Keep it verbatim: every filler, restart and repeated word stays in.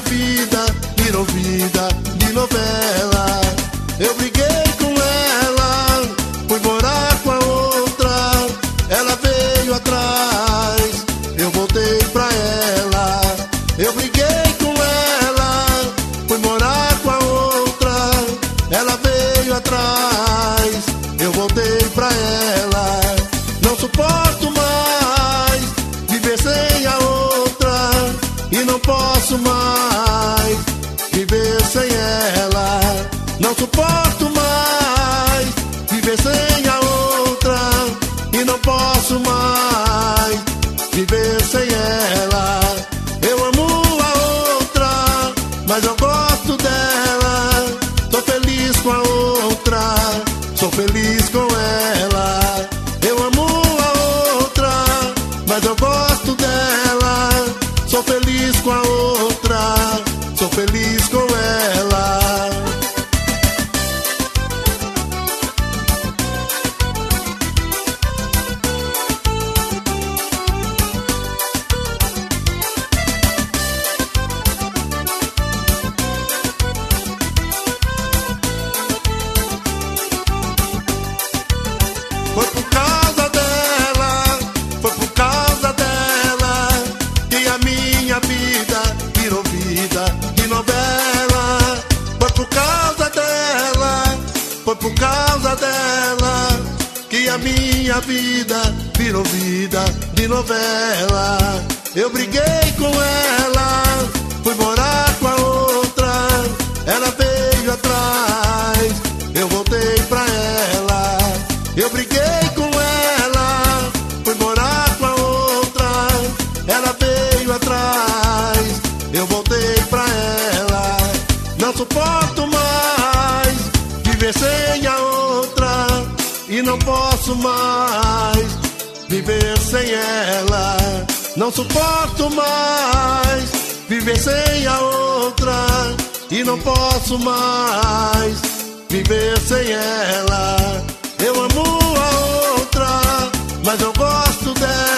vida virou vida de novela. Eu briguei com ela, fui morar com a outra. Ela veio atrás, eu voltei pra ela. Eu briguei com ela, fui morar com a outra. Ela veio atrás, eu voltei pra ela. Não suporto mais viver sem a outra, e não posso mais viver sem ela. Não suporto mais viver sem a outra, e não posso mais viver sem ela. Eu amo a outra, mas eu gosto dela. Tô feliz com a outra, sou feliz com ela. Eu amo a outra, mas eu gosto dela. Sou feliz com a outra, sou feliz com ela. Foi por causa dela, foi por causa dela, que a minha vida virou vida de novela. Foi por causa dela, foi por causa dela, que a minha vida virou vida de novela. Eu briguei com ela, fui morar com a outra. Ela veio atrás, eu voltei pra ela. Eu briguei com ela, fui morar com a outra. Ela veio atrás, eu voltei pra ela. Não suporto mais viver sem a outra, e não posso mais viver sem ela. Não suporto mais viver sem a outra, e não posso mais viver sem ela. Eu amo a outra, mas eu gosto dela.